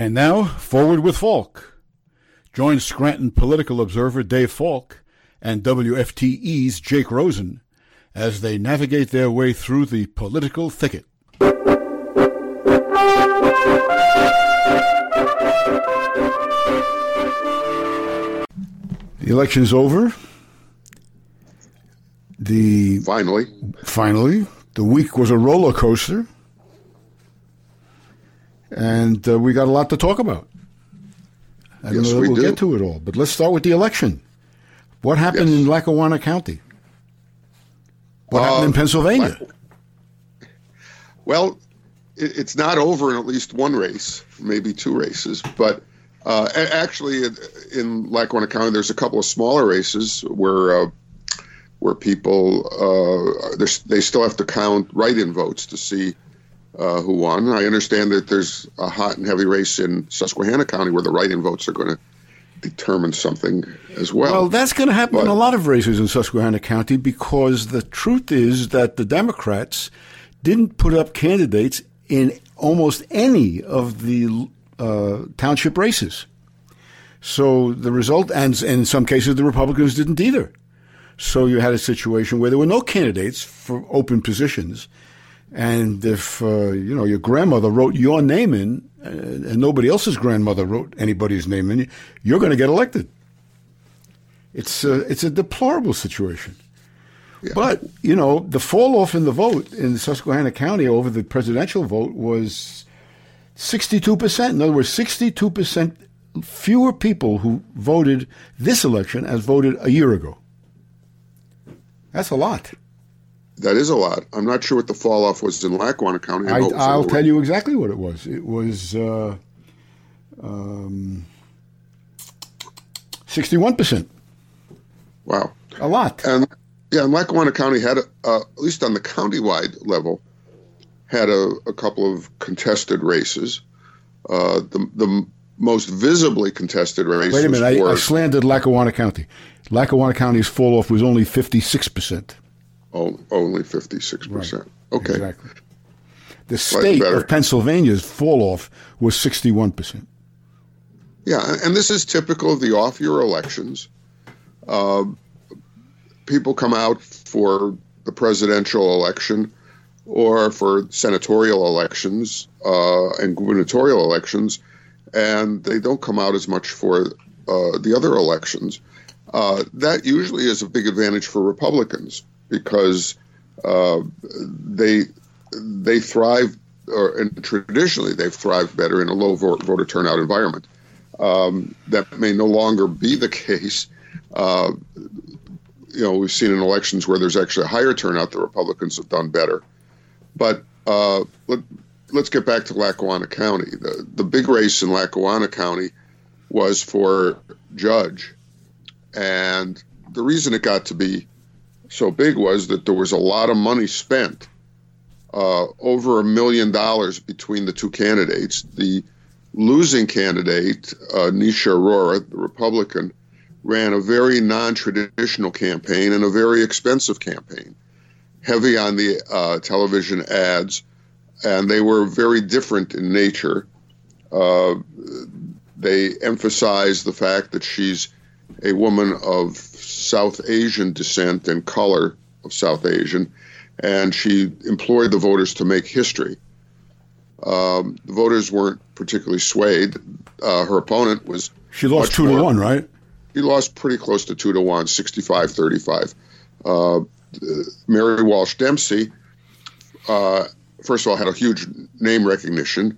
And now, Forward with Falk. Join Scranton political observer Dave Falk and WFTE's Jake Rosen as they navigate their way through the political thicket. The election's over. Finally, the week was a roller coaster, and we got a lot to talk about. I don't know that we'll get to it all, but let's start with the election. What happened in Lackawanna County? What happened in Pennsylvania? Well, it's not over in at least one race, maybe two races, but actually in Lackawanna County, there's a couple of smaller races where people they still have to count write-in votes to see who won. I understand that there's a hot and heavy race in Susquehanna County where the write-in votes are going to determine something as well. Well, that's going to happen in a lot of races in Susquehanna County, because the truth is that the Democrats didn't put up candidates in almost any of the township races. So the result, and in some cases the Republicans didn't either. So you had a situation where there were no candidates for open positions. And if, your grandmother wrote your name in and nobody else's grandmother wrote anybody's name in, you're going to get elected. It's a deplorable situation. Yeah. But, the fall off in the vote in Susquehanna County over the presidential vote was 62%. In other words, 62% fewer people who voted this election as voted a year ago. That's a lot. That is a lot. I'm not sure what the fall off was in Lackawanna County. I'll tell you exactly what it was. It was 61%. Wow. A lot. And Lackawanna County had, at least on the countywide level, had a couple of contested races. The most visibly contested races. Wait a minute, I slandered Lackawanna County. Lackawanna County's fall off was only 56%. Oh, only 56%. Right. Okay. Exactly. The state of Pennsylvania's fall off was 61%. Yeah, and this is typical of the off-year elections. People come out for the presidential election or for senatorial elections and gubernatorial elections, and they don't come out as much for the other elections. That usually is a big advantage for Republicans, because they thrive, and traditionally they've thrived better in a low voter turnout environment. That may no longer be the case. We've seen in elections where there's actually a higher turnout, the Republicans have done better. But let's get back to Lackawanna County. The big race in Lackawanna County was for judge. And the reason it got to be so big was that there was a lot of money spent, over $1 million between the two candidates. The losing candidate, Nisha Arora, the Republican, ran a very non-traditional campaign and a very expensive campaign, heavy on the television ads, and they were very different in nature. They emphasized the fact that she's a woman of South Asian descent and color of South Asian, and she implored the voters to make history. The voters weren't particularly swayed. Her opponent was... She lost 2-1, right? He lost pretty close to 2-1, 65-35. Mary Walsh Dempsey, first of all, had a huge name recognition.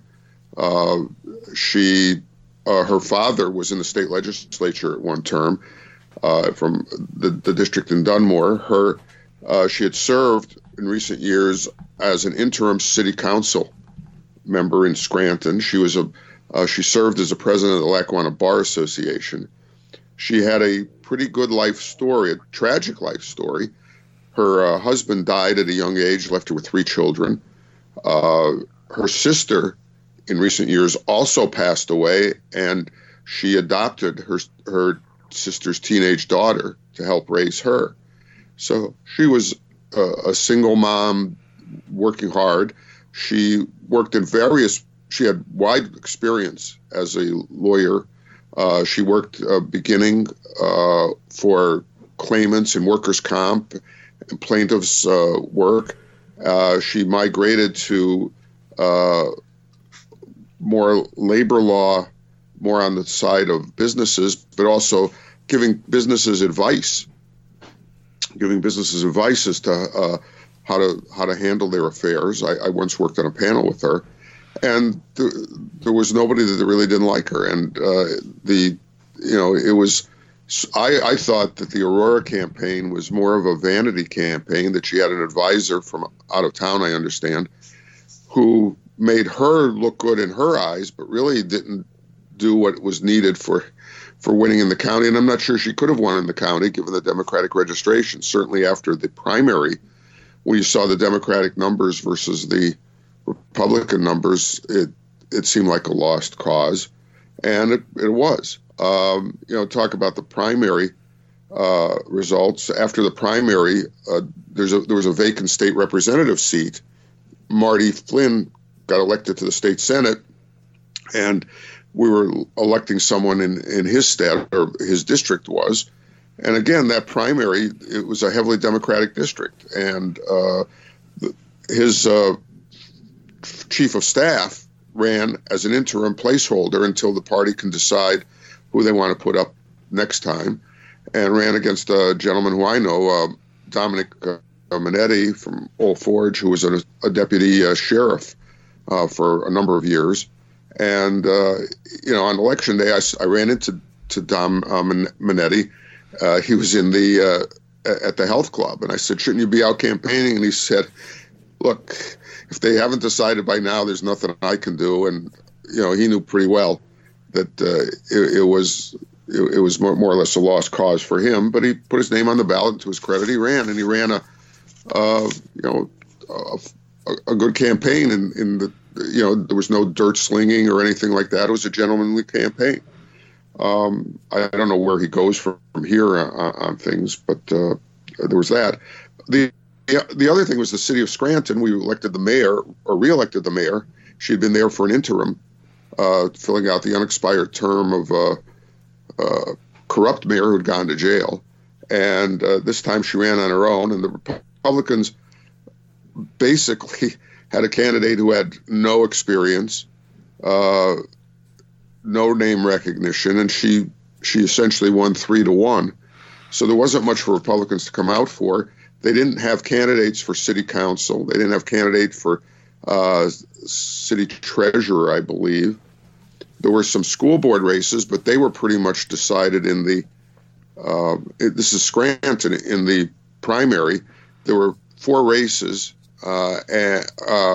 Her father was in the state legislature at one term, from the district in Dunmore. She had served in recent years as an interim city council member in Scranton. She served as a president of the Lackawanna Bar Association. She had a pretty good life story, a tragic life story. Her husband died at a young age, left her with 3 children. Her sister, in recent years, also passed away, and she adopted her sister's teenage daughter to help raise her. So she was a single mom working hard. She worked in various she had wide experience as a lawyer. She worked beginning for claimants in workers' comp and plaintiffs' work. She migrated to more labor law, more on the side of businesses, but also giving businesses advice as to how to handle their affairs. I once worked on a panel with her, and there was nobody that really didn't like her. And it was. I thought that the Aurora campaign was more of a vanity campaign, that she had an advisor from out of town, I understand, who made her look good in her eyes, but really didn't do what was needed for winning in the county. And I'm not sure she could have won in the county given the Democratic registration. Certainly after the primary, when you saw the Democratic numbers versus the Republican numbers, it seemed like a lost cause. And it was. Talk about the primary results. After the primary, there was a vacant state representative seat. Marty Flynn got elected to the state Senate, and we were electing someone in his state, or his district was. And again, that primary, it was a heavily Democratic district. And his chief of staff ran as an interim placeholder until the party can decide who they want to put up next time, and ran against a gentleman who I know, Dominic Minetti from Old Forge, who was a deputy sheriff for a number of years. And, on election day, I ran into Dom Minetti. He was in at the health club, and I said, "Shouldn't you be out campaigning?" And he said, "Look, if they haven't decided by now, there's nothing I can do." And, he knew pretty well that it was more or less a lost cause for him, but he put his name on the ballot. To his credit, he ran, and he ran a good campaign. In the there was no dirt slinging or anything like that. It was a gentlemanly campaign. I don't know where he goes from here on things, but there was that. The other thing was the city of Scranton. We elected the mayor, or re-elected the mayor. She had been there for an interim, filling out the unexpired term of a corrupt mayor who had gone to jail. And this time she ran on her own, and the Republicans basically had a candidate who had no experience, no name recognition, and she essentially won 3-1. So there wasn't much for Republicans to come out for. They didn't have candidates for city council. They didn't have candidates for city treasurer, I believe. There were some school board races, but they were pretty much decided in the this is Scranton. In the primary, there were 4 races, there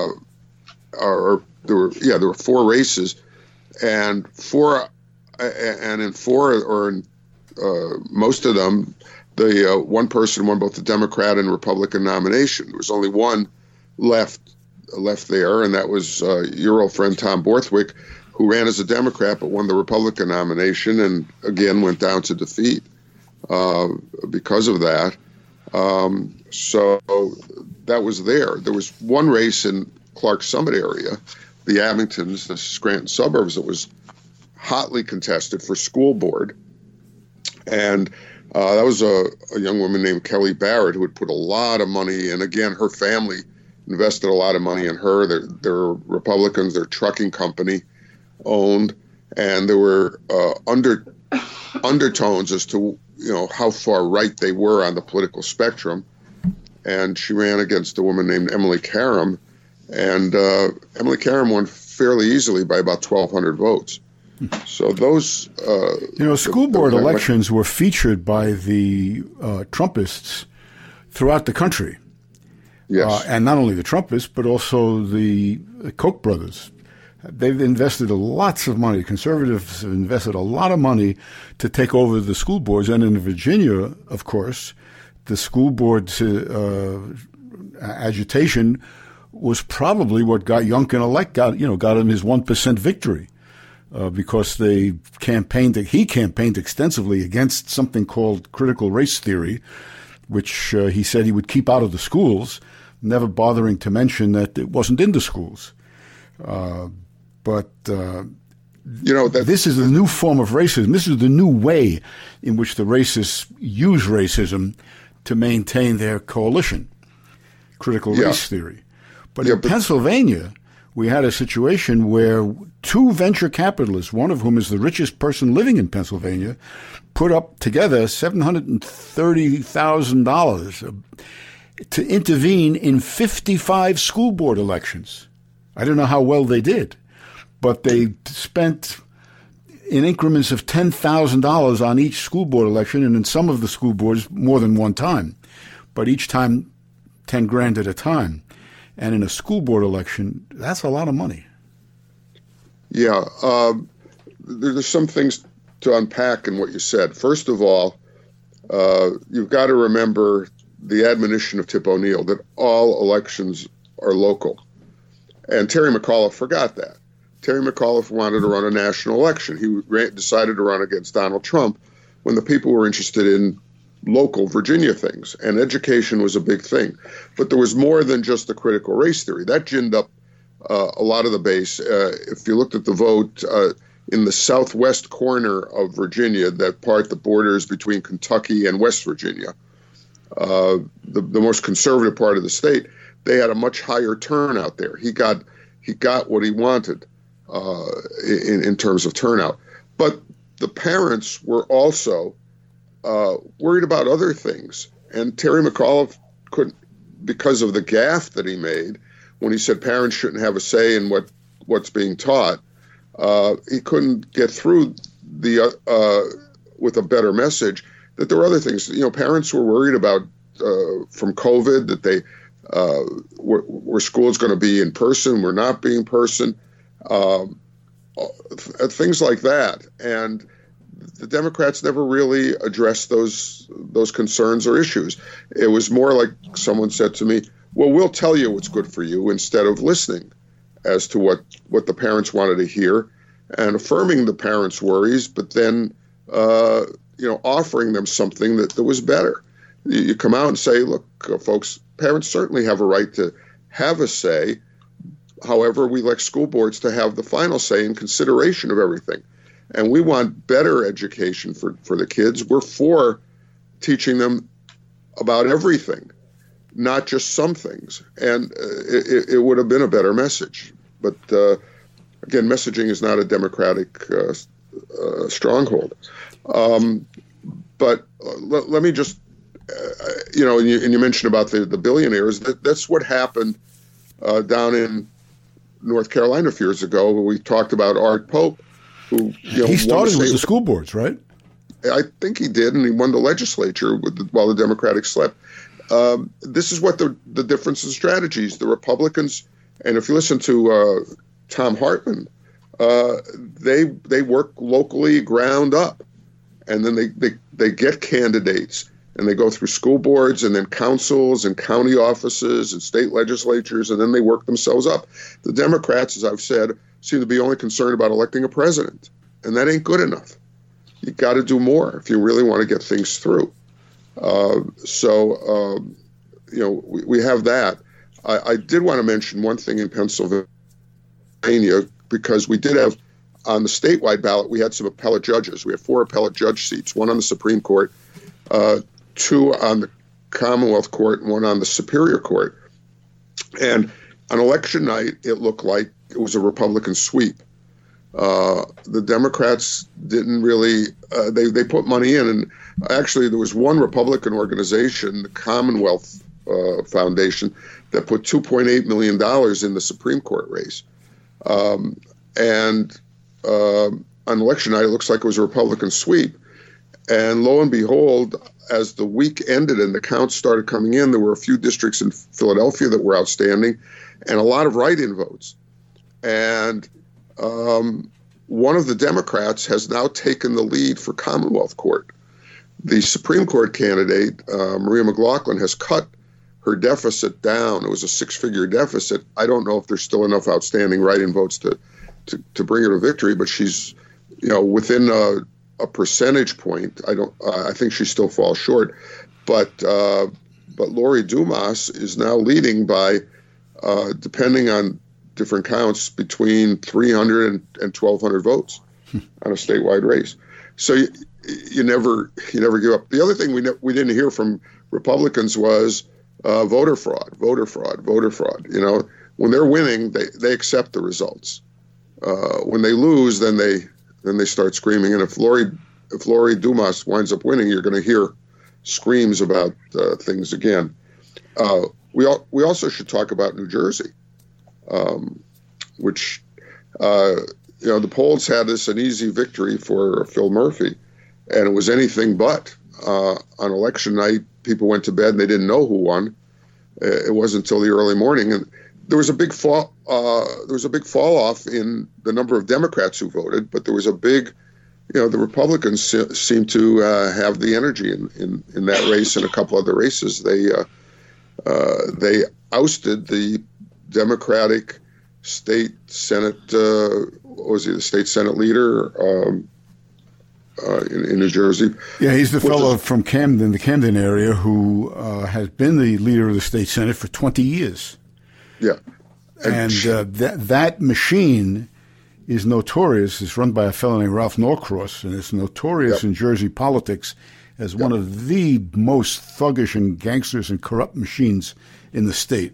were 4 races, and in most of them, the one person won both the Democrat and Republican nomination. There was only one left there, and that was your old friend Tom Borthwick, who ran as a Democrat but won the Republican nomination, and again went down to defeat because of that. So that was there. There was one race in Clark Summit area, the Abingtons, the Scranton suburbs, that was hotly contested for school board. And that was a young woman named Kelly Barrett who had put a lot of money in. Again, her family invested a lot of money in her. They're Republicans, their trucking company owned, and there were undertones as to how far right they were on the political spectrum. And she ran against a woman named Emily Karam, and Emily Karam won fairly easily by about 1,200 votes. So those, school board elections were featured by the Trumpists throughout the country. Yes, and not only the Trumpists, but also the Koch brothers. They've invested lots of money. Conservatives have invested a lot of money to take over the school boards. And in Virginia, of course, the school board's agitation was probably what got Youngkin elected. Got him his 1% victory. Because he campaigned extensively against something called critical race theory, which he said he would keep out of the schools, never bothering to mention that it wasn't in the schools. But this is a new form of racism. This is the new way in which the racists use racism to maintain their coalition, critical race theory. But in Pennsylvania, we had a situation where two venture capitalists, one of whom is the richest person living in Pennsylvania, put up together $730,000 to intervene in 55 school board elections. I don't know how well they did, but they spent in increments of $10,000 on each school board election, and in some of the school boards more than one time, but each time 10 grand at a time. And in a school board election, that's a lot of money. Yeah, there's some things to unpack in what you said. First of all, you've got to remember the admonition of Tip O'Neill that all elections are local. And Terry McAuliffe forgot that. Terry McAuliffe wanted to run a national election. He decided to run against Donald Trump when the people were interested in local Virginia things, and education was a big thing. But there was more than just the critical race theory. That ginned up a lot of the base. If you looked at the vote in the southwest corner of Virginia, that part that borders between Kentucky and West Virginia, the most conservative part of the state, they had a much higher turnout there. He got what he wanted in terms of turnout. But the parents were also worried about other things. And Terry McAuliffe couldn't, because of the gaffe that he made when he said parents shouldn't have a say in what's being taught, he couldn't get through with a better message that there were other things. Parents were worried about from COVID that they were schools going to be in person, were not being in person, things like that. And the Democrats never really addressed those concerns or issues. It was more like someone said to me, well, we'll tell you what's good for you, instead of listening as to what the parents wanted to hear and affirming the parents' worries, but then offering them something that was better. You come out and say, look, folks, parents certainly have a right to have a say. However, we like school boards to have the final say in consideration of everything. And we want better education for the kids. We're for teaching them about everything, not just some things. And it would have been a better message. But again, messaging is not a Democratic stronghold. But let me just, and you mentioned about the billionaires. That's what happened down in North Carolina a few years ago. We talked about Art Pope, who he started with the school boards, right? I think he did, and he won the legislature while the Democrats slept. This is what the difference in strategies. The Republicans, and if you listen to Tom Hartman, they work locally, ground up, and then they get candidates, and they go through school boards and then councils and county offices and state legislatures, and then they work themselves up. The Democrats, as I've said, seem to be only concerned about electing a president, and that ain't good enough. You got to do more if you really want to get things through. We have that. I did want to mention one thing in Pennsylvania, because we did have, on the statewide ballot, we had some appellate judges. We had 4 appellate judge seats, 1 on the Supreme Court, 2 on the Commonwealth Court, and 1 on the Superior Court. And on election night, it looked like it was a Republican sweep. The Democrats didn't really, they put money in, and actually there was one Republican organization, the Commonwealth Foundation, that put $2.8 million in the Supreme Court race. And on election night, it looks like it was a Republican sweep. And lo and behold, as the week ended and the counts started coming in, there were a few districts in Philadelphia that were outstanding, and a lot of write-in votes. And one of the Democrats has now taken the lead for Commonwealth Court. The Supreme Court candidate, Maria McLaughlin, has cut her deficit down. It was a 6-figure deficit. I don't know if there's still enough outstanding write-in votes to bring her to victory, but she's, within a percentage point. I think she still falls short, but Lori Dumas is now leading by, depending on different counts between 300 and 1,200 votes on a statewide race. So you never give up. The other thing we didn't hear from Republicans was voter fraud. You know, when they're winning, they accept the results. When they lose, then they start screaming. And if Lori Dumas winds up winning, you're going to hear screams about things again. We also should talk about New Jersey, which you know, the polls had this an easy victory for Phil Murphy, and it was anything but. On election night, people went to bed and they didn't know who won. It wasn't until the early morning, and there was a big fall. There was a big fall off in the number of Democrats who voted, but there was a big, you know, the Republicans seemed to have the energy in that race and a couple other races. They ousted the Democratic state Senate. What was he, the state Senate leader in New Jersey? Yeah, he's the fellow from Camden, the Camden area, who has been the leader of the state Senate for 20 years. Yeah. And that machine is notorious. It's run by a fellow named Ralph Norcross, and it's notorious in Jersey politics as one of the most thuggish and gangsters and corrupt machines in the state.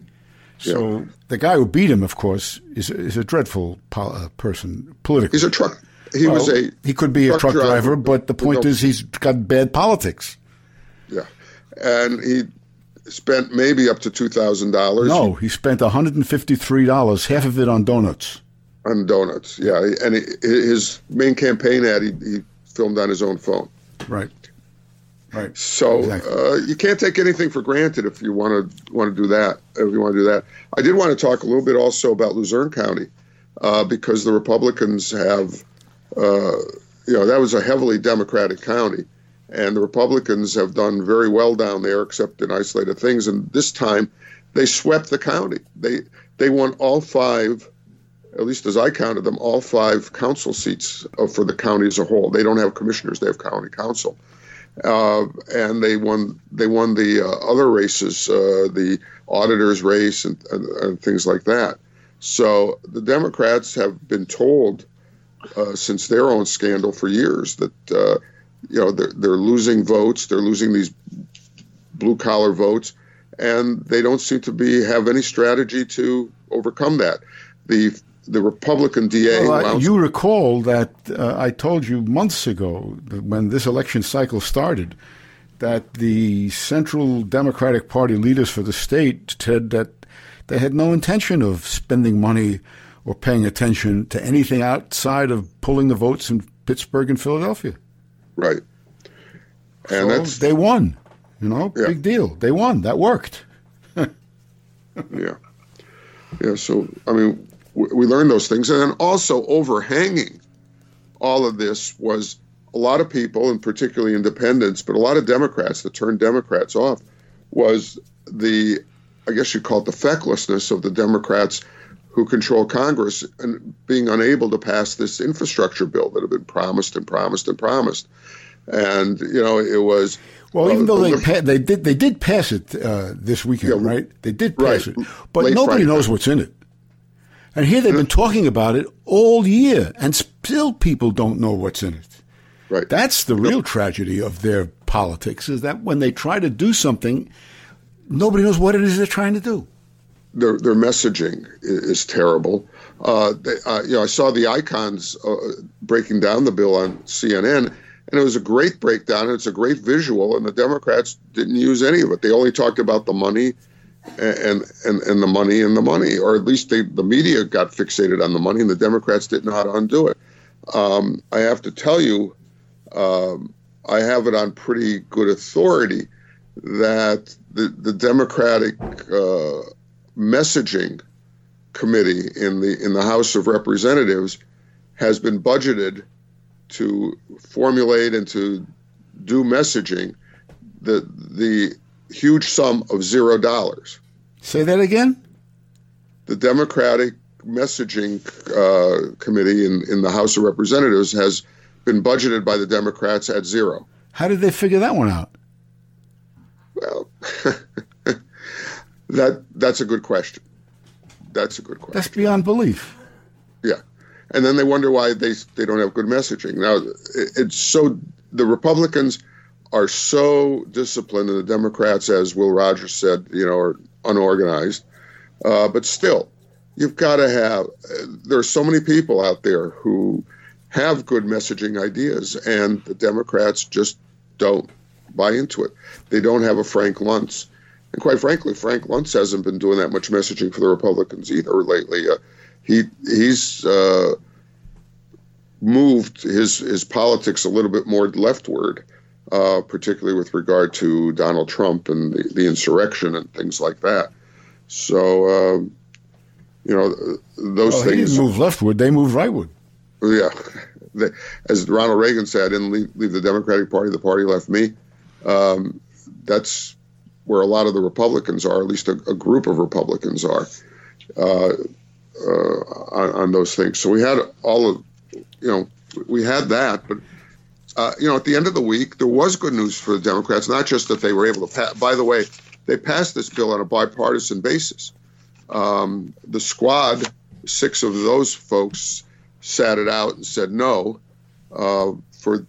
So the guy who beat him, of course, is a dreadful person politically. He's a truck. He could be a truck driver, but the point is he's got bad politics. Yeah, and he spent maybe up to $2,000. No, he spent $153, half of it on donuts. On donuts, yeah, and his main campaign ad he filmed on his own phone. Right. So exactly. You can't take anything for granted if you want to do that. I did want to talk a little bit also about Luzerne County because the Republicans have, that was a heavily Democratic county, and the Republicans have done very well down there, except in isolated things. And this time, they swept the county. They won all five. At least as I counted them, all five council seats for the county as a whole. They don't have commissioners; they have county council. And they won the other races, the auditor's race and things like that. So the Democrats have been told since their own scandal for years that they're losing votes, they're losing these blue collar votes, and they don't seem to have any strategy to overcome that. The Republican DA. Well, you recall that I told you months ago, when this election cycle started, that the Central Democratic Party leaders for the state said that they had no intention of spending money or paying attention to anything outside of pulling the votes in Pittsburgh and Philadelphia. Right. And so they won. Big deal. They won. That worked. Yeah. So, I mean, we learned those things. And then also overhanging all of this was a lot of people, and particularly independents, but a lot of Democrats that turned Democrats off, was I guess you'd call it the fecklessness of the Democrats who control Congress and being unable to pass this infrastructure bill that had been promised and promised and promised. And, it was... Well, even though they did pass it this weekend, right? They did pass it. But nobody knows what's in it. And here they've been talking about it all year, and still people don't know what's in it. Right. That's the real tragedy of their politics, is that when they try to do something, nobody knows what it is they're trying to do. Their messaging is terrible. I saw the icons breaking down the bill on CNN, and it was a great breakdown. It's a great visual, and the Democrats didn't use any of it. They only talked about the money and the money, or at least the media got fixated on the money, and the Democrats didn't know how to undo it. I have to tell you, I have it on pretty good authority that the Democratic messaging committee in the House of Representatives has been budgeted to formulate and to do messaging the huge sum of $0. Say that again? The Democratic messaging committee in the House of Representatives has been budgeted by the Democrats at $0. How did they figure that one out? Well, that's a good question. That's a good question. That's beyond belief. Yeah. And then they wonder why they don't have good messaging. Now, it's so the Republicans are so disciplined, and the Democrats, as Will Rogers said, are unorganized. But still, you've got to have. There are so many people out there who have good messaging ideas, and the Democrats just don't buy into it. They don't have a Frank Luntz. And quite frankly, Frank Luntz hasn't been doing that much messaging for the Republicans either lately. He's moved his politics a little bit more leftward, particularly with regard to Donald Trump and the insurrection and things like that. So, those things. He didn't move leftward; they moved rightward. Yeah, as Ronald Reagan said, "I didn't leave the Democratic Party; the party left me." That's where a lot of the Republicans are, at least a group of Republicans are, on those things. So we had we had that, but at the end of the week, there was good news for the Democrats. Not just that they were able to pass. By the way, they passed this bill on a bipartisan basis. The squad, 6 of those folks, sat it out and said no, for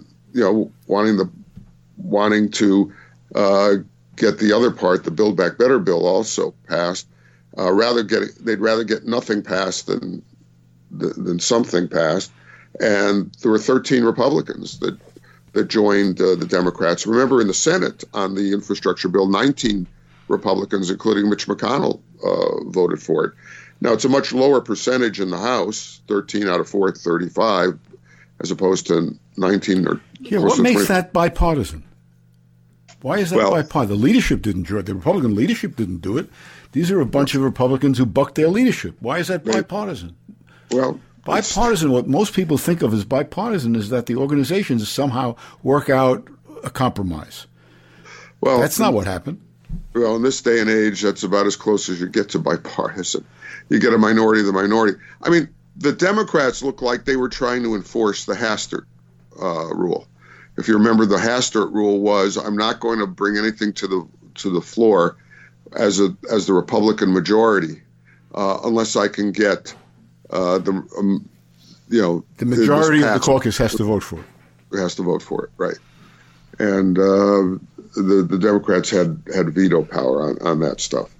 wanting to get the other part, the Build Back Better bill, also passed. They'd rather get nothing passed than something passed. And there were 13 Republicans that joined the Democrats. Remember, in the Senate on the infrastructure bill, 19 Republicans, including Mitch McConnell, voted for it. Now, it's a much lower percentage in the House, 13 out of 435, as opposed to 19 or what makes that bipartisan? Why is that bipartisan? The leadership didn't do it. The Republican leadership didn't do it. These are a bunch of Republicans who bucked their leadership. Why is that bipartisan? Well, bipartisan, what most people think of as bipartisan is that the organizations somehow work out a compromise. Well, that's not what happened. Well, in this day and age, that's about as close as you get to bipartisan. You get a minority of the minority. I mean, the Democrats look like they were trying to enforce the Hastert rule. If you remember, the Hastert rule was, I'm not going to bring anything to the floor as the Republican majority unless I can get the majority of the caucus has to vote for it. Has to vote for it, right? And the Democrats had veto power on that stuff.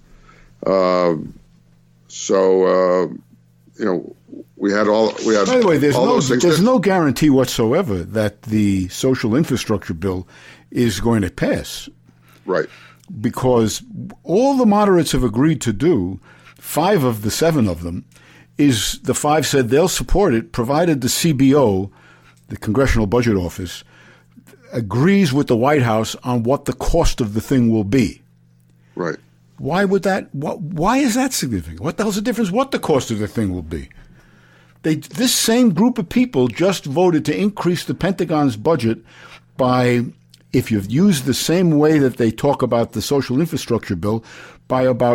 We had. By the way, there's no guarantee whatsoever that the social infrastructure bill is going to pass. Right. Because all the moderates have agreed to do, 5 of the 7 of them, is the 5 said they'll support it, provided the CBO, the Congressional Budget Office, agrees with the White House on what the cost of the thing will be. Right. Why would that? Why is that significant? What the hell's the difference? What the cost of the thing will be? This same group of people just voted to increase the Pentagon's budget by, if you've used the same way that they talk about the social infrastructure bill, by about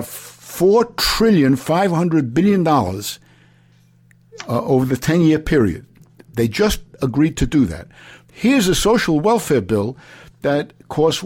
$4.5 trillion over the 10-year period. They just agreed to do that. Here's a social welfare bill that costs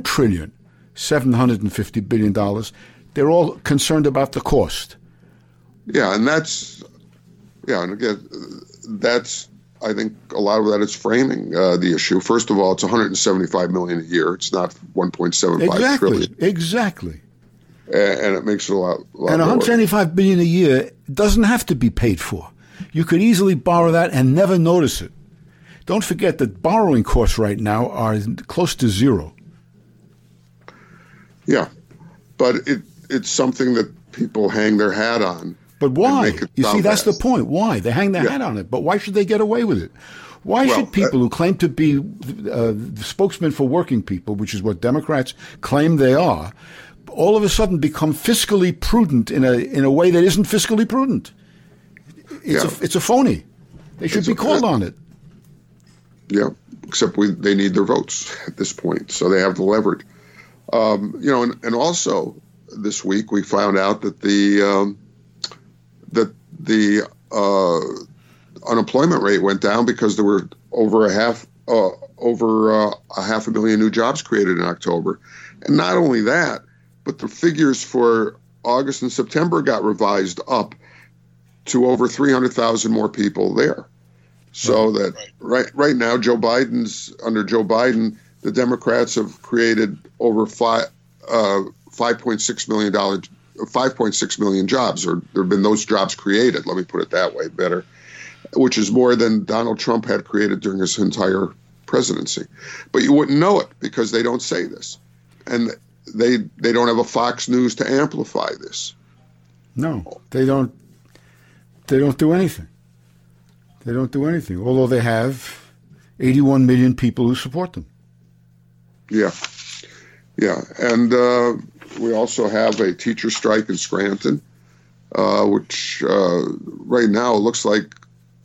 $1.75 trillion. They're all concerned about the cost. Yeah, and again, I think a lot of that is framing the issue. First of all, it's $175 million a year. It's not $1.75 trillion. Exactly. And it makes it a lot and $175 billion a year doesn't have to be paid for. You could easily borrow that and never notice it. Don't forget that borrowing costs right now are close to zero. Yeah, but it's something that people hang their hat on. But why? You see, that's the point. Why? They hang their hat on it. But why should they get away with it? Why should people who claim to be the spokesmen for working people, which is what Democrats claim they are, all of a sudden become fiscally prudent in a way that isn't fiscally prudent? It's a phony. They should be called on it. Yeah, except they need their votes at this point, so they have the leverage. And also this week we found out that the unemployment rate went down because there were over a half a million new jobs created in October, and not only that, but the figures for August and September got revised up to over 300,000 more people there. So that right now, under Joe Biden, the Democrats have created over $5.6 million jobs, or there have been those jobs created. Let me put it that way, better, which is more than Donald Trump had created during his entire presidency. But you wouldn't know it because they don't say this, and they don't have a Fox News to amplify this. No, they don't. They don't do anything. They don't do anything, although they have 81 million people who support them. Yeah. And we also have a teacher strike in Scranton, which right now looks like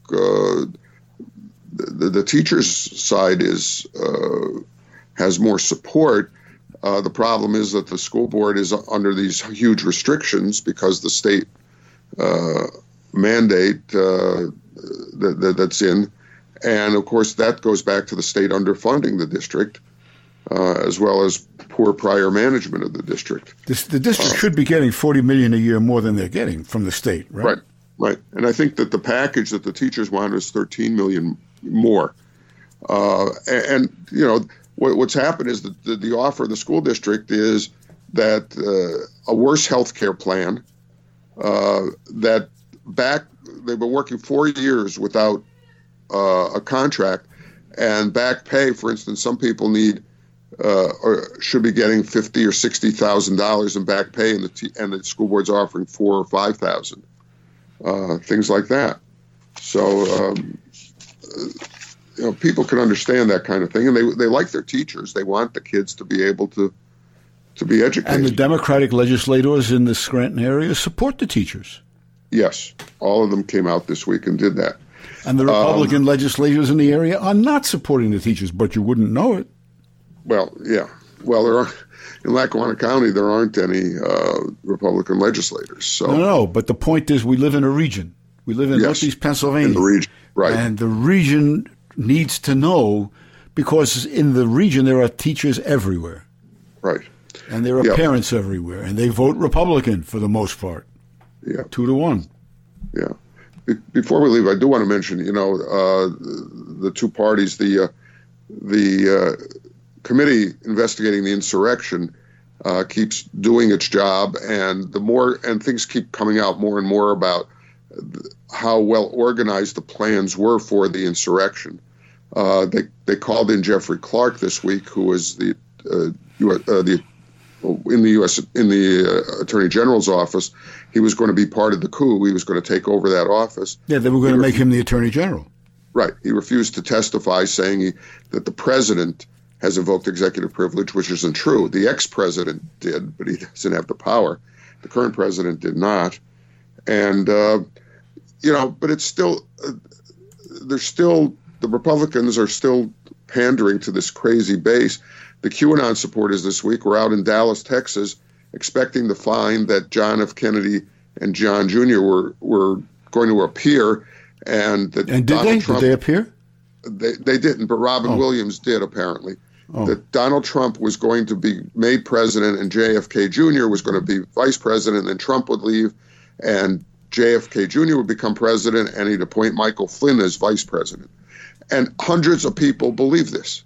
the teachers' side has more support. The problem is that the school board is under these huge restrictions because the state mandate that's in. And, of course, that goes back to the state underfunding the district, as well as poor prior management of the district. The district should be getting $40 million a year more than they're getting from the state, right? Right. And I think that the package that the teachers want is $13 million more. And you know, what's happened is that the offer of the school district is that a worse health care plan, they've been working 4 years without a contract, and back pay, for instance, some people need or should be getting $50,000 or $60,000 in back pay, and the school board's offering $4,000 or $5,000, things like that. So you know, people can understand that kind of thing, and they like their teachers. They want the kids to be able to be educated. And the Democratic legislators in the Scranton area support the teachers. Yes, all of them came out this week and did that. And the Republican legislators in the area are not supporting the teachers, but you wouldn't know it. Well, yeah. Well, in Lackawanna County, there aren't any Republican legislators. So No, but the point is we live in a region. We live in Northeast Pennsylvania. In the region, right. And the region needs to know, because in the region there are teachers everywhere. Right. And there are parents everywhere, and they vote Republican for the most part. Yeah. 2-1. Yeah. Before we leave, I do want to mention, you know, the two parties, the committee investigating the insurrection keeps doing its job, and things keep coming out more and more about how well organized the plans were for the insurrection. They called in Jeffrey Clark this week, who was in the Attorney General's office. He was going to be part of the coup. He was going to take over that office. Yeah, they were going to make him the Attorney General. Right. He refused to testify, saying that the president has invoked executive privilege, which isn't true. The ex-president did, but he doesn't have the power. The current president did not. And, you know, but it's still, the Republicans are still pandering to this crazy base. The QAnon supporters this week were out in Dallas, Texas, expecting to find that John F. Kennedy and John Jr. were going to appear, and that did Donald Trump, did they appear? They didn't, but Robin Williams did apparently. That Donald Trump was going to be made president, and JFK Jr. was going to be vice president, and then Trump would leave, and JFK Jr. would become president, and he'd appoint Michael Flynn as vice president. And hundreds of people believe this.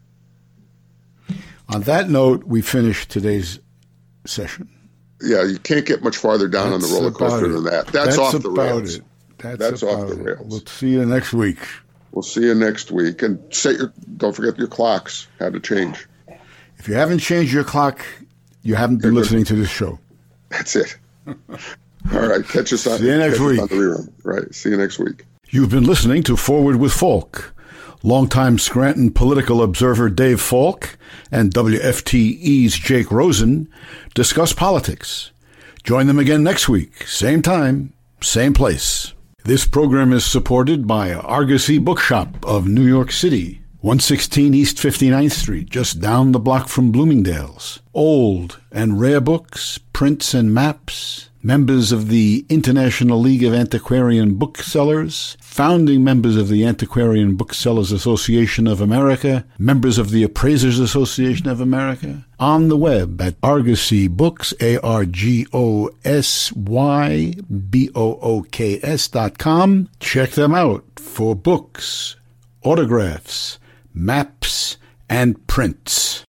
On that note, we finish today's session. Yeah, you can't get much farther down on the roller coaster than that. That's off the rails. That's off the rails. We'll see you next week. We'll see you next week. And don't forget your clocks had to change. If you haven't changed your clock, you haven't been listening to this show. That's it. All right. Catch us on, see you next week. On the rerun. Right. See you next week. You've been listening to Forward with Falk. Longtime Scranton political observer Dave Falk and WFTE's Jake Rosen discuss politics. Join them again next week, same time, same place. This program is supported by Argosy Bookshop of New York City, 116 East 59th Street, just down the block from Bloomingdale's. Old and rare books, prints and maps, members of the International League of Antiquarian Booksellers, founding members of the Antiquarian Booksellers Association of America, members of the Appraisers Association of America, on the web at Argosy Books, ArgosYBooks.com. Check them out for books, autographs, maps, and prints.